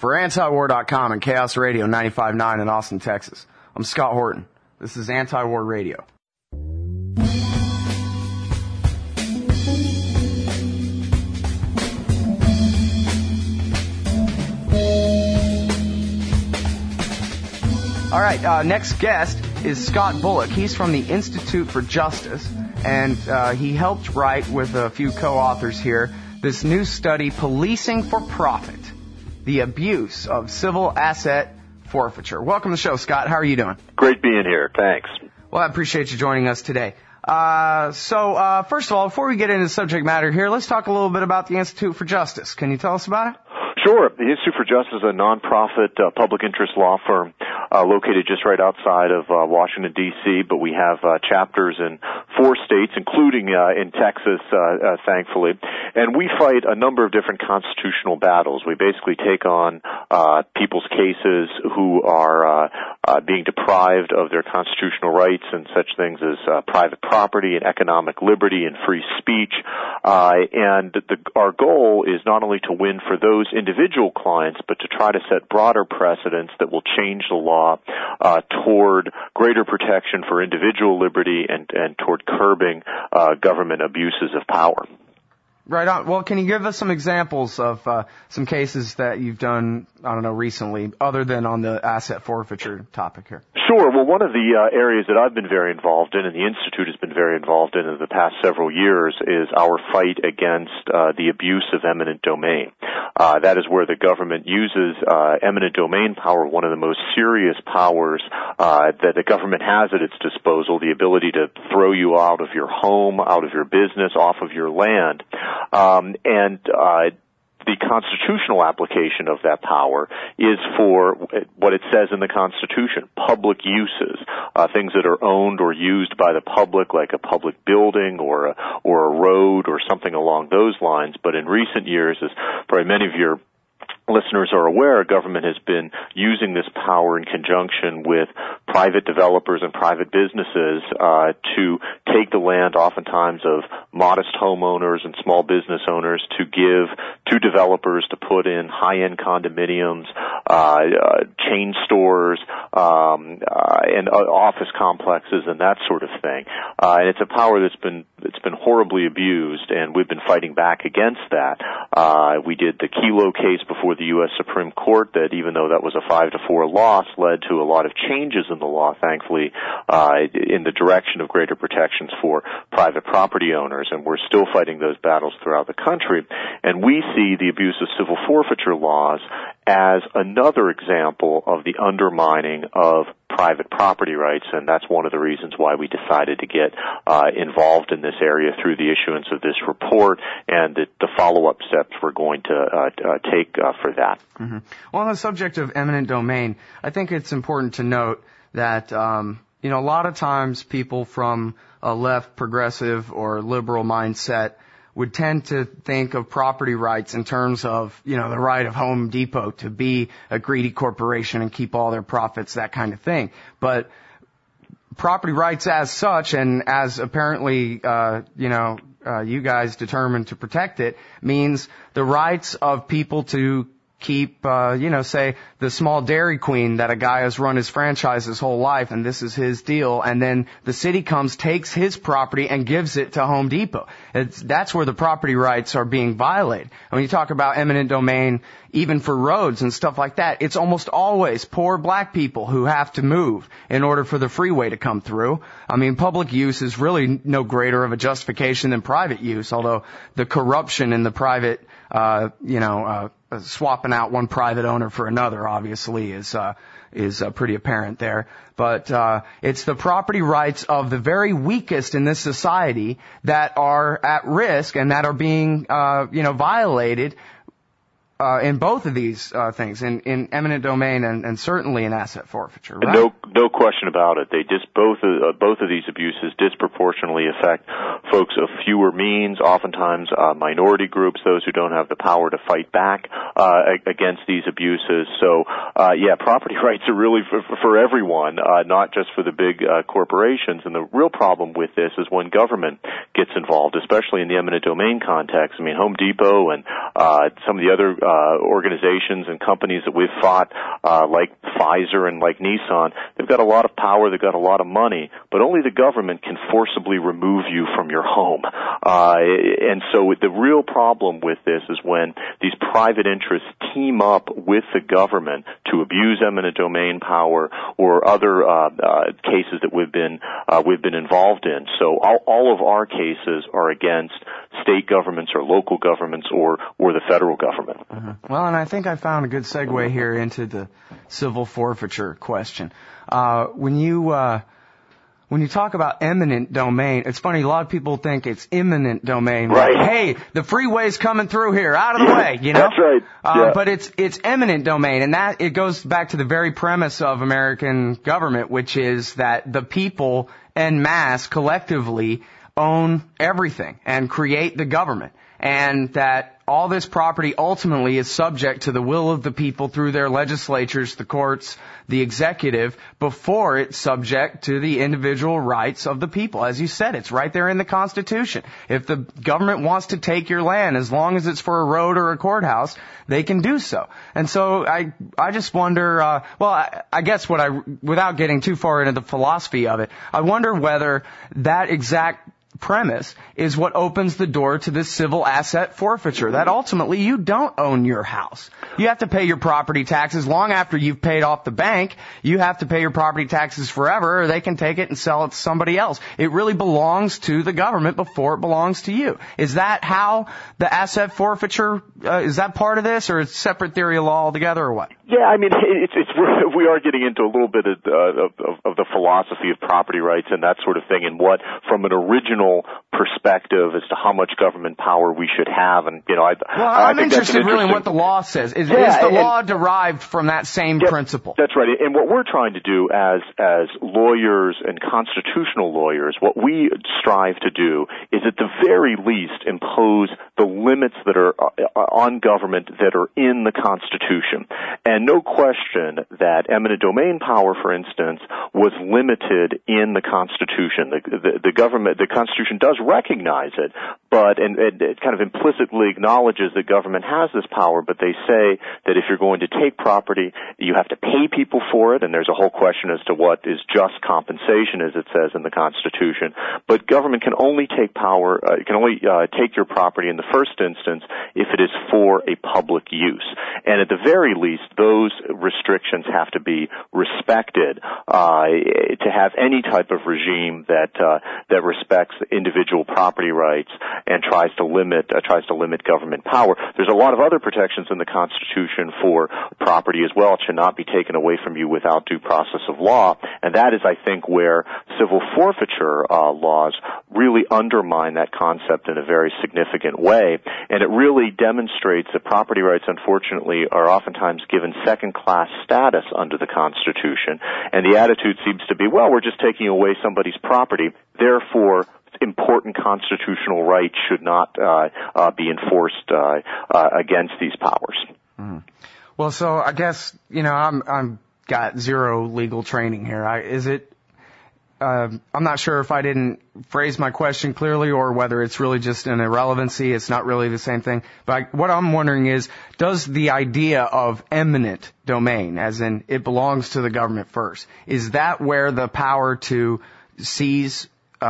For Antiwar.com and Chaos Radio 95.9 in Austin, Texas, I'm Scott Horton. This is Anti-War Radio. All right, next guest is Scott Bullock. He's from the Institute for Justice, and he helped write with a few co-authors here this new study, Policing for Profit, the Abuse of Civil Asset Forfeiture. Welcome to the show, Scott. How are you doing? Great being here. Thanks. Well, I appreciate you joining us today. So first of all, before we get into the subject matter here, let's talk a little bit about the Institute for Justice. Can you tell us about it? Sure. The Institute for Justice is a nonprofit public interest law firm located just right outside of Washington, D.C., but we have chapters in 4 states, including in Texas, thankfully. And we fight a number of different constitutional battles. We basically take on people's cases who are being deprived of their constitutional rights and such things as private property and economic liberty and free speech. And our goal is not only to win for those individual clients, but to try to set broader precedents that will change the law toward greater protection for individual liberty and toward curbing government abuses of power. Right on. Well, can you give us some examples of some cases that you've done, recently, other than on the asset forfeiture topic here? Sure. Well, one of the areas that I've been very involved in and the Institute has been very involved in the past several years is our fight against the abuse of eminent domain. That is where the government uses eminent domain power, one of the most serious powers that the government has at its disposal, the ability to throw you out of your home, out of your business, off of your land. The constitutional application of that power is for what it says in the Constitution, public uses, things that are owned or used by the public, like a public building or a road or something along those lines. But in recent years, as probably many of your listeners are aware, government has been using this power in conjunction with private developers and private businesses to take the land oftentimes of modest homeowners and small business owners to give to developers to put in high-end condominiums, chain stores, and office complexes and that sort of thing. And it's a power that's been horribly abused, and we've been fighting back against that. We did the Kelo case before the U.S. Supreme Court that, even though that was a 5-4 loss, led to a lot of changes in the law, thankfully, in the direction of greater protections for private property owners. And we're still fighting those battles throughout the country. And we see the abuse of civil forfeiture laws as another example of the undermining of private property rights, and that's one of the reasons why we decided to get involved in this area through the issuance of this report and the follow-up steps we're going to take for that. Mm-hmm. Well, on the subject of eminent domain, I think it's important to note that a lot of times people from a left, progressive, or liberal mindset would tend to think of property rights in terms of, the right of Home Depot to be a greedy corporation and keep all their profits, that kind of thing. But property rights as such, and as apparently, you guys determined to protect it, means the rights of people to keep, say the small Dairy Queen that a guy has run his franchise his whole life, and this is his deal, and then the city comes, takes his property, and gives it to Home Depot. That's where the property rights are being violated. And when you talk about eminent domain, even for roads and stuff like that, it's almost always poor black people who have to move in order for the freeway to come through. I mean, public use is really no greater of a justification than private use, although the corruption in the private, swapping out one private owner for another obviously is pretty apparent there. But it's the property rights of the very weakest in this society that are at risk and that are being violated in both of these things, in eminent domain and certainly in asset forfeiture, right? No question about it. Both of these abuses disproportionately affect folks of fewer means, oftentimes minority groups, those who don't have the power to fight back against these abuses. So, property rights are really for everyone, not just for the big corporations. And the real problem with this is when government gets involved, especially in the eminent domain context. I mean, Home Depot and some of the other organizations and companies that we've fought, like Pfizer and like Nissan, they've got a lot of power, they've got a lot of money, but only the government can forcibly remove you from your home. And so the real problem with this is when these private interests team up with the government to abuse eminent domain power or other cases that we've been involved in. So all of our cases are against state governments or local governments or the federal government. Well, and I think I found a good segue here into the civil forfeiture question. When you talk about eminent domain, it's funny, a lot of people think it's imminent domain. Right. Like, hey, the freeway's coming through here, out of the way, you know? That's right. But it's eminent domain, and that, it goes back to the very premise of American government, which is that the people en masse collectively own everything and create the government, and that all this property ultimately is subject to the will of the people through their legislatures, the courts, the executive, before it's subject to the individual rights of the people. As you said, it's right there in the Constitution. If the government wants to take your land, as long as it's for a road or a courthouse, they can do so. And so I just wonder, I guess without getting too far into the philosophy of it, I wonder whether that exact premise is what opens the door to this civil asset forfeiture, that ultimately you don't own your house. You have to pay your property taxes long after you've paid off the bank. You have to pay your property taxes forever, or they can take it and sell it to somebody else. It really belongs to the government before it belongs to you. Is that how the asset forfeiture, is that part of this, or is it a separate theory of law altogether, or what? Yeah, I mean, we are getting into a little bit of the philosophy of property rights and that sort of thing, and what, from an original perspective as to how much government power we should have, and I'm interested really in what the law says. Is the law derived from that same principle? That's right. And what we're trying to do as lawyers and constitutional lawyers, what we strive to do is at the very least impose the limits that are on government that are in the Constitution. And no question that eminent domain power, for instance, was limited in the Constitution. The Constitution does recognize it, but it kind of implicitly acknowledges that government has this power, but they say that if you're going to take property, you have to pay people for it, and there's a whole question as to what is just compensation, as it says in the Constitution. But government can only take take your property in the first instance if it is for a public use. And at the very least, those restrictions have to be respected to have any type of regime that respects individual property rights and tries to limit government power. There's a lot of other protections in the Constitution for property as well. It should not be taken away from you without due process of law, and that is, I think, where civil forfeiture laws really undermine that concept in a very significant way, and it really demonstrates that property rights, unfortunately, are oftentimes given second-class status under the Constitution, and the attitude seems to be, well, we're just taking away somebody's property, therefore important constitutional rights should not be enforced against these powers. Mm-hmm. Well, so I guess, I'm got zero legal training here. I'm not sure if I didn't phrase my question clearly or whether it's really just an irrelevancy. It's not really the same thing. But what I'm wondering is, does the idea of eminent domain, as in it belongs to the government first, is that where the power to seize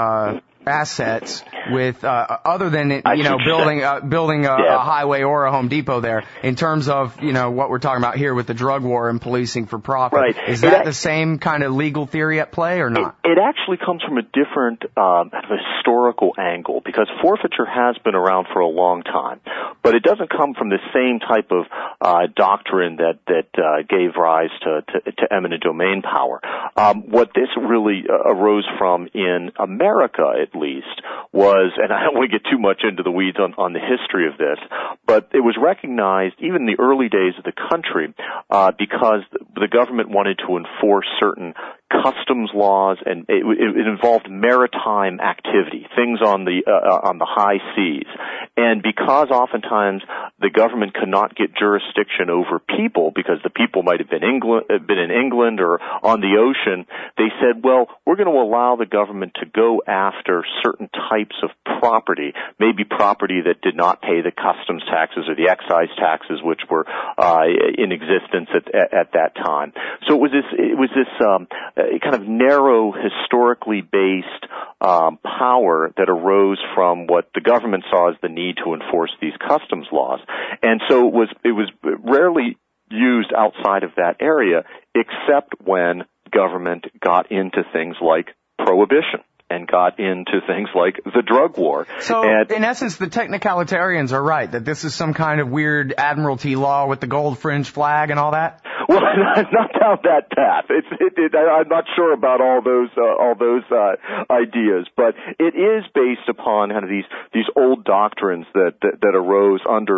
assets with other than building a highway or a Home Depot there, in terms of what we're talking about here with the drug war and policing for profit? Right. Is that the same kind of legal theory at play or not? It actually comes from a different historical angle, because forfeiture has been around for a long time, but it doesn't come from the same type of doctrine that gave rise to eminent domain power. What this really arose from in America, at least, was, and I don't want to get too much into the weeds on the history of this, but it was recognized even in the early days of the country because the government wanted to enforce certain customs laws, and it involved maritime activity, things on the high seas. And because oftentimes the government could not get jurisdiction over people because the people might have been in England or on the ocean, they said, well, we're going to allow the government to go after certain types of property, maybe property that did not pay the customs taxes or the excise taxes, which were in existence at that time. So it was this kind of narrow, historically based power that arose from what the government saw as the need to enforce these customs laws. And so it was rarely used outside of that area, except when government got into things like prohibition and got into things like the drug war. So, in essence, the technicalitarians are right, that this is some kind of weird admiralty law with the gold fringe flag and all that? Well, not down that path. I'm not sure about all those ideas, but it is based upon kind of these old doctrines that arose under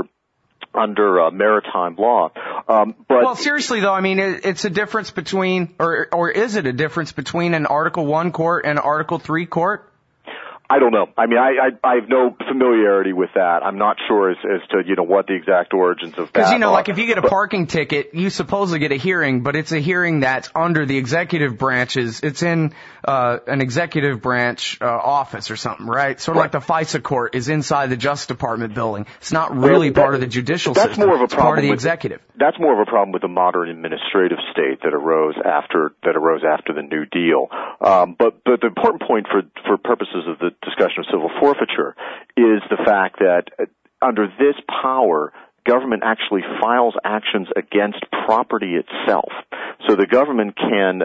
maritime law. Well, seriously though, I mean, it's a difference between, or is it a difference between an Article 1 court and an Article 3 court? I don't know. I mean, I have no familiarity with that. I'm not sure as to, what the exact origins of that are. Because, like if you get a parking ticket, you supposedly get a hearing, but it's a hearing that's under the executive branches. It's in an executive branch office or something, right? Sort of like the FISA court is inside the Justice Department building. It's not really part of the judicial system. More of a it's part of the executive. That's more of a problem with the modern administrative state that arose after the New Deal. But the important point for purposes of the discussion of civil forfeiture is the fact that under this power, government actually files actions against property itself. So the government can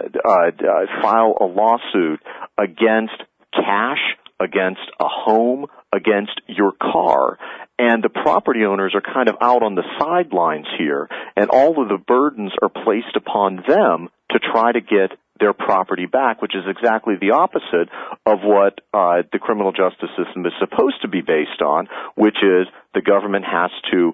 file a lawsuit against cash, against a home, against your car, and the property owners are kind of out on the sidelines here, and all of the burdens are placed upon them to try to get their property back, which is exactly the opposite of what the criminal justice system is supposed to be based on, which is the government has to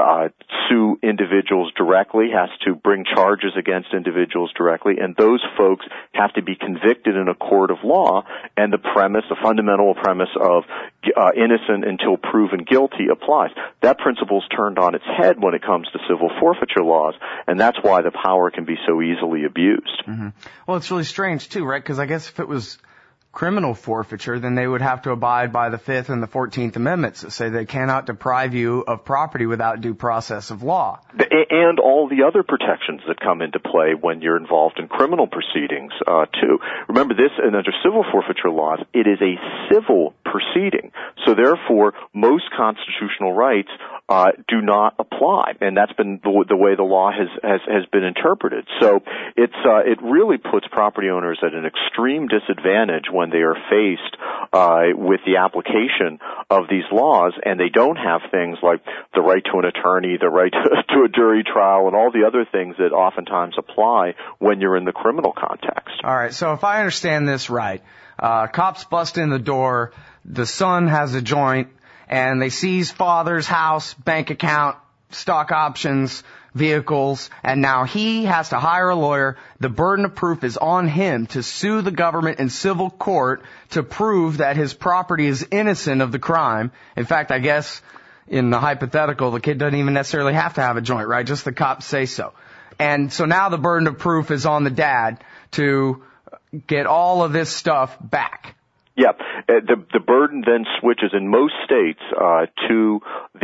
sue individuals directly, has to bring charges against individuals directly, and those folks have to be convicted in a court of law, and the fundamental premise of innocent until proven guilty applies. That principle is turned on its head when it comes to civil forfeiture laws, and that's why the power can be so easily abused. Mm-hmm. Well, it's really strange, too, right? Because I guess if it was criminal forfeiture, then they would have to abide by the 5th and the 14th Amendments that say they cannot deprive you of property without due process of law. And all the other protections that come into play when you're involved in criminal proceedings, too. Remember this, and under civil forfeiture laws, it is a civil proceeding. So therefore, most constitutional rights do not apply, and that's been the way the law has been interpreted. So it really puts property owners at an extreme disadvantage when they are faced with the application of these laws, and they don't have things like the right to an attorney, the right to a jury trial, and all the other things that oftentimes apply when you're in the criminal context. All right, so if I understand this right, cops bust in the door, the son has a joint, and they seize father's house, bank account, stock options, vehicles, and now he has to hire a lawyer. The burden of proof is on him to sue the government in civil court to prove that his property is innocent of the crime. In fact, I guess in the hypothetical, the kid doesn't even necessarily have to have a joint, right? Just the cops say so. And so now the burden of proof is on the dad to get all of this stuff back. Yeah, the burden then switches in most states to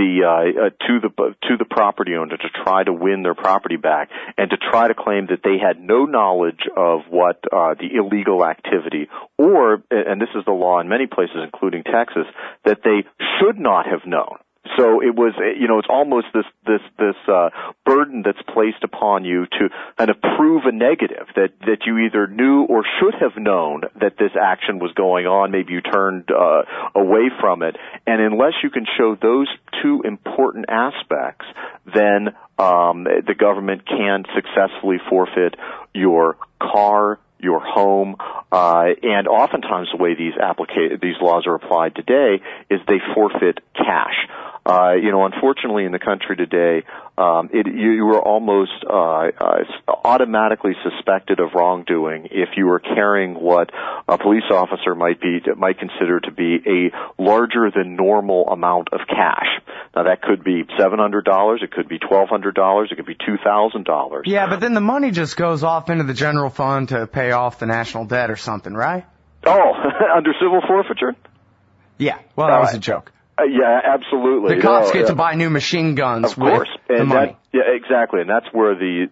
the property owner to try to win their property back and to try to claim that they had no knowledge of what the illegal activity, or, and this is the law in many places, including Texas, that they should not have known. So it was, it's almost this burden that's placed upon you to kind of prove a negative, that you either knew or should have known that this action was going on. Maybe you turned away from it. And unless you can show those two important aspects, then the government can successfully forfeit your car, your home, and oftentimes the way these laws are applied today is they forfeit cash. Unfortunately in the country today, you are almost automatically suspected of wrongdoing if you are carrying what a police officer might consider to be a larger than normal amount of cash. Now that could be $700, it could be $1,200, it could be $2,000. Yeah, but then the money just goes off into the general fund to pay off the national debt or something, right? Oh, under civil forfeiture? Yeah, well, that was a joke. Yeah, absolutely. The cops get to buy new machine guns with the money. Yeah, exactly, and that's where the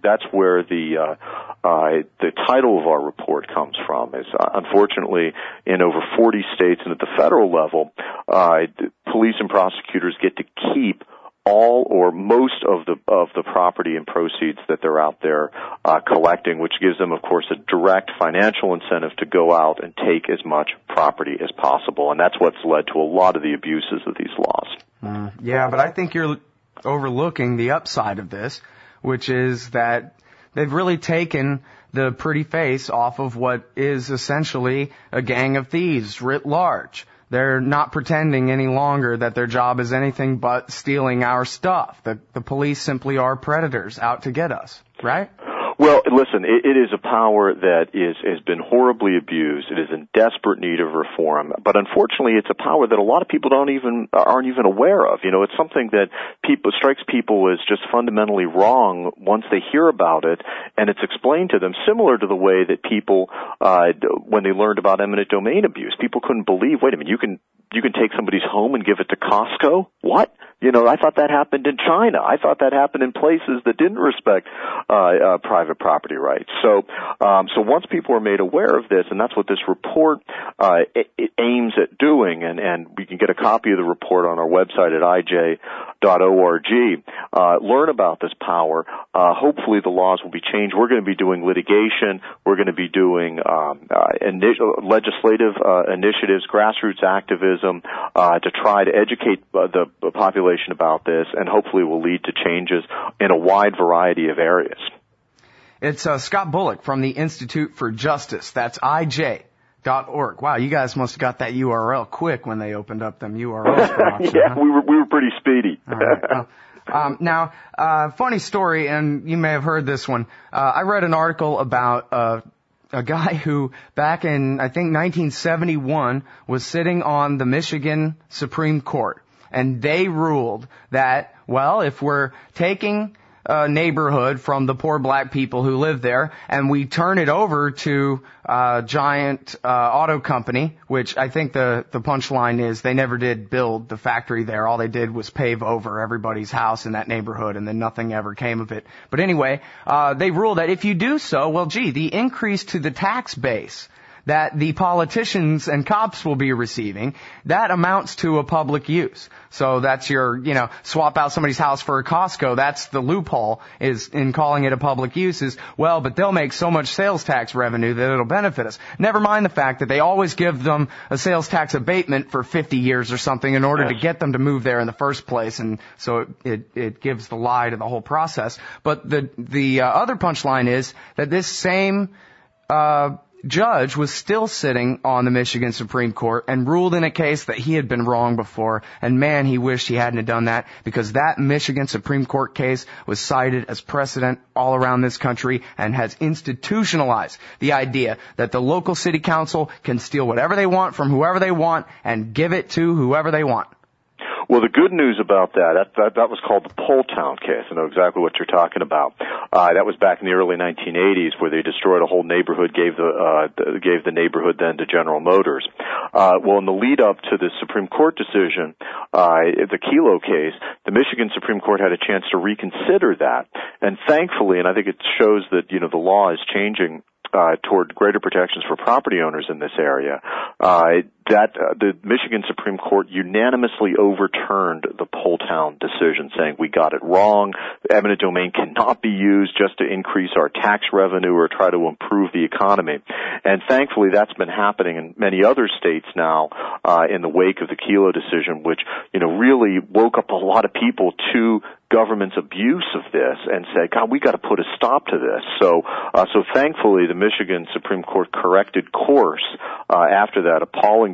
title of our report comes from. Is unfortunately in over 40 states and at the federal level, police and prosecutors get to keep all or most of the property and proceeds that they're out there collecting, which gives them, of course, a direct financial incentive to go out and take as much property as possible, and that's what's led to a lot of the abuses of these laws. Yeah, but I think you're overlooking the upside of this, which is that they've really taken the pretty face off of what is essentially a gang of thieves writ large. They're not pretending any longer that their job is anything but stealing our stuff. The police simply are predators out to get us, right? Well, listen, it is a power that has been horribly abused. It is in desperate need of reform, but unfortunately, it's a power that a lot of people aren't even aware of. It's something that strikes people as just fundamentally wrong once they hear about it, and it's explained to them similar to the way that people, when they learned about eminent domain abuse, people couldn't believe. Wait a minute, you can take somebody's home and give it to Costco? What? I thought that happened in China. I thought that happened in places that didn't respect private property rights. So once people are made aware of this, and that's what this report it aims at doing, and we can get a copy of the report on our website at ij.org. Learn about this power. Hopefully the laws will be changed. We're going to be doing litigation. We're going to be doing legislative initiatives, grassroots activism to try to educate the population about this, and hopefully will lead to changes in a wide variety of areas. It's Scott Bullock from the Institute for Justice. That's ij.org. Wow, you guys must have got that URL quick when they opened up them URLs for auction. Yeah, huh? we were pretty speedy. All right. Now, funny story, and you may have heard this one. I read an article about a guy who, back in, I think, 1971, was sitting on the Michigan Supreme Court. And they ruled that, well, if we're taking a neighborhood from the poor black people who live there and we turn it over to a giant auto company, which I think the punchline is they never did build the factory there. All they did was pave over everybody's house in that neighborhood, and then nothing ever came of it. But anyway, they ruled that if you do so, well, gee, the increase to the tax base that the politicians and cops will be receiving, that amounts to a public use. So that's your, swap out somebody's house for a Costco. That's the loophole is in calling it a public use is, well, but they'll make so much sales tax revenue that it'll benefit us. Never mind the fact that they always give them a sales tax abatement for 50 years or something in order to get them to move there in the first place. And so it gives the lie to the whole process. But the other punchline is that this same, judge was still sitting on the Michigan Supreme Court and ruled in a case that he had been wrong before. And man, he wished he hadn't have done that, because that Michigan Supreme Court case was cited as precedent all around this country and has institutionalized the idea that the local city council can steal whatever they want from whoever they want and give it to whoever they want. Well, the good news about that was called the Poletown case. I know exactly what you're talking about. That was back in the early 1980s, where they destroyed a whole neighborhood, gave the neighborhood then to General Motors. Well, in the lead up to the Supreme Court decision, the Kelo case, the Michigan Supreme Court had a chance to reconsider that. And thankfully, and I think it shows that, the law is changing toward greater protections for property owners in this area, the Michigan Supreme Court unanimously overturned the Poletown decision, saying we got it wrong. Eminent domain cannot be used just to increase our tax revenue or try to improve the economy. And thankfully, that's been happening in many other states now in the wake of the Kelo decision, which really woke up a lot of people to government's abuse of this and said, God, we got to put a stop to this. So thankfully, the Michigan Supreme Court corrected course after that appalling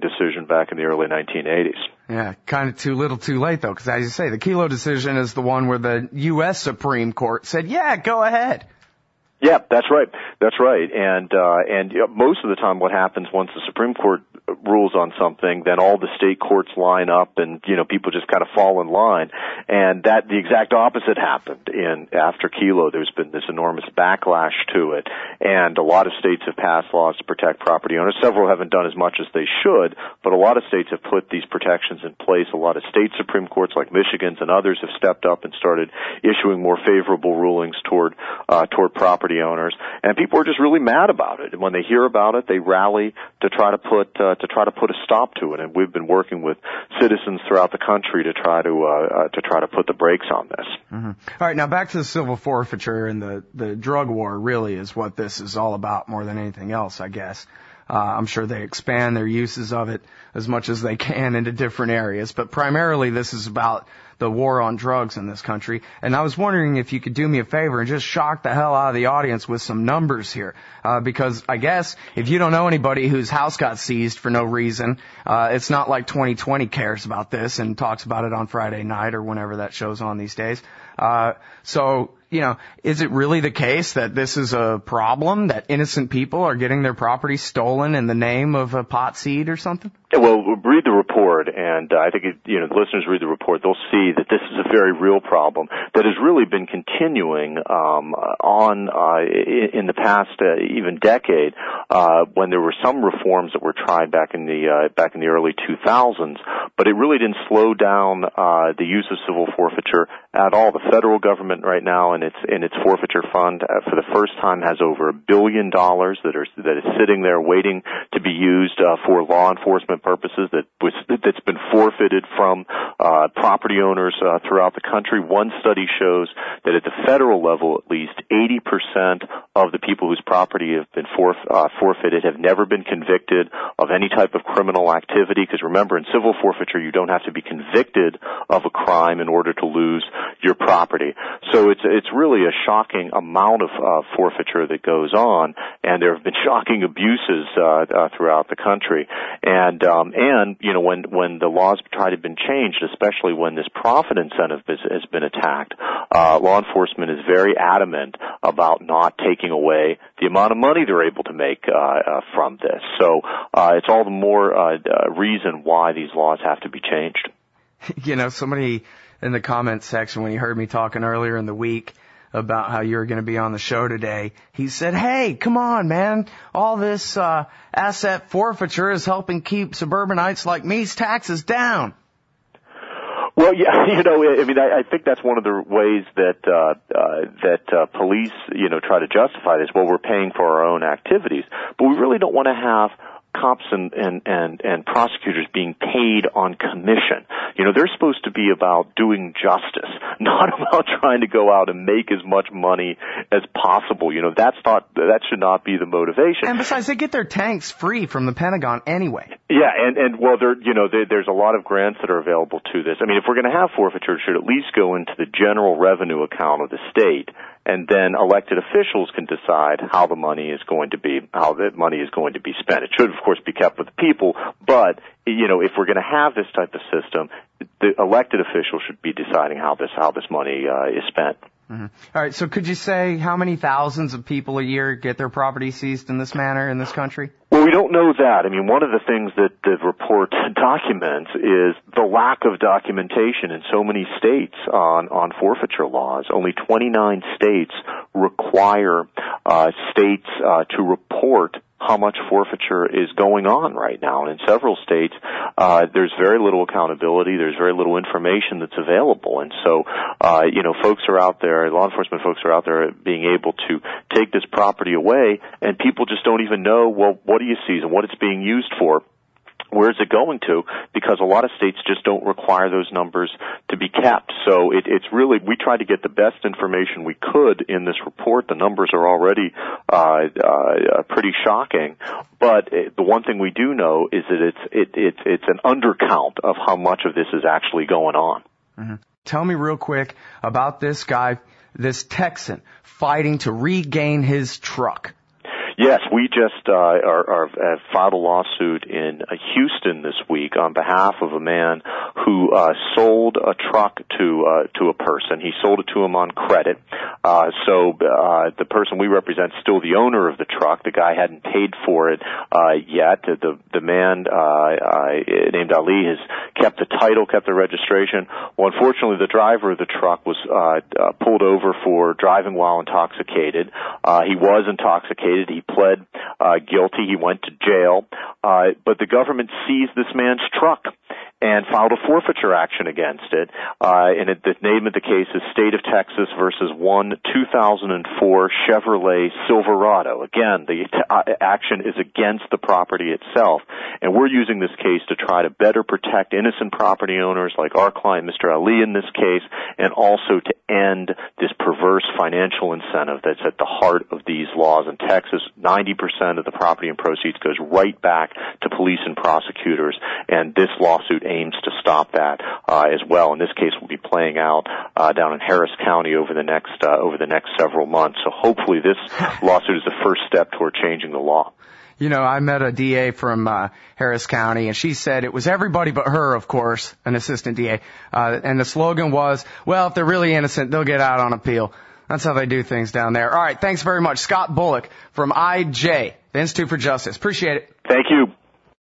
decision back in the early 1980s. Yeah, kind of too little too late, though, because as you say, the Kelo decision is the one where the U.S. Supreme Court said, yeah, go ahead. Yeah, that's right. That's right. And most of the time what happens once the Supreme Court rules on something, then all the state courts line up and, people just kind of fall in line. And the exact opposite happened after Kelo. There's been this enormous backlash to it. And a lot of states have passed laws to protect property owners. Several haven't done as much as they should, but a lot of states have put these protections in place. A lot of state Supreme Courts like Michigan's and others have stepped up and started issuing more favorable rulings toward property owners, and people are just really mad about it. And when they hear about it, they rally to try to put a stop to it. And we've been working with citizens throughout the country to try to put the brakes on this. Mm-hmm. All right, now back to the civil forfeiture and the drug war. Really, is what this is all about more than anything else, I guess. I'm sure they expand their uses of it as much as they can into different areas, but primarily this is about the war on drugs in this country. And I was wondering if you could do me a favor and just shock the hell out of the audience with some numbers here. Because I guess if you don't know anybody whose house got seized for no reason, it's not like 2020 cares about this and talks about it on Friday night or whenever that show's on these days. So, is it really the case that this is a problem, that innocent people are getting their property stolen in the name of a pot seed or something? Well, read the report, and I think the listeners read the report, they'll see that this is a very real problem that has really been continuing in the past even decade, when there were some reforms that were tried back in the early 2000s, but it really didn't slow down the use of civil forfeiture at all. The federal government right now in its forfeiture fund for the first time has over $1 billion that is sitting there waiting to be used for law enforcement purposes that's been forfeited from property owners throughout the country. One study shows that at the federal level, at least 80% of the people whose property have been forfeited have never been convicted of any type of criminal activity. Because remember, in civil forfeiture, you don't have to be convicted of a crime in order to lose your property. So it's really a shocking amount of forfeiture that goes on, and there have been shocking abuses throughout the country. And when the laws try to been changed, especially when this profit incentive has been attacked, law enforcement is very adamant about not taking away the amount of money they're able to make from this. So it's all the more reason why these laws have to be changed. Somebody in the comments section, when he heard me talking earlier in the week about how you were going to be on the show today, he said, hey, come on, man. All this asset forfeiture is helping keep suburbanites like me's taxes down. Well, yeah, I think that's one of the ways that police, try to justify this. Well, we're paying for our own activities, but we really don't want to have cops and prosecutors being paid on commission. They're supposed to be about doing justice, not about trying to go out and make as much money as possible. That should not be the motivation. And besides, they get their tanks free from the Pentagon anyway. Yeah, and there's a lot of grants that are available to this. I mean, if we're going to have forfeiture, it should at least go into the general revenue account of the state, and then elected officials can decide how the money is going to be spent. It should, of course, be kept with the people, but if we're going to have this type of system, the elected officials should be deciding how this money is spent. Mm-hmm. All right, so could you say how many thousands of people a year get their property seized in this manner in this country? Well, we don't know that. I mean, one of the things that the report documents is the lack of documentation in so many states on forfeiture laws. Only 29 states require states to report how much forfeiture is going on right now. And in several states, there's very little accountability. There's very little information that's available. And so, folks are out there, law enforcement folks are out there being able to take this property away, and people just don't even know, well, what do you seize and what it's being used for? Where is it going to? Because a lot of states just don't require those numbers to be kept. So it's really, we tried to get the best information we could in this report. The numbers are already pretty shocking. But the one thing we do know is that it's an undercount of how much of this is actually going on. Mm-hmm. Tell me real quick about this guy, this Texan, fighting to regain his truck. Yes, we just have filed a lawsuit in Houston this week on behalf of a man who sold a truck to a person. He sold it to him on credit. So the person we represent is still the owner of the truck. The guy hadn't paid for it yet. The man named Ali has kept the title, kept the registration. Well, unfortunately, the driver of the truck was pulled over for driving while intoxicated. He was intoxicated. He pled guilty. He went to jail. But the government seized this man's truck and filed a forfeiture action against it. And the name of the case is State of Texas versus 2004 Chevrolet Silverado. Again, the action is against the property itself. And we're using this case to try to better protect innocent property owners like our client, Mr. Ali, in this case, and also to end this perverse financial incentive that's at the heart of these laws. In Texas, 90% of the property and proceeds goes right back to police and prosecutors, and this lawsuit aims to stop that as well. And this case will be playing out down in Harris County over the next several months. So hopefully this lawsuit is the first step toward changing the law. You know, I met a DA from Harris County, and she said it was everybody but her, of course, an assistant DA. And the slogan was, well, if they're really innocent, they'll get out on appeal. That's how they do things down there. All right, thanks very much. Scott Bullock from IJ, the Institute for Justice. Appreciate it. Thank you.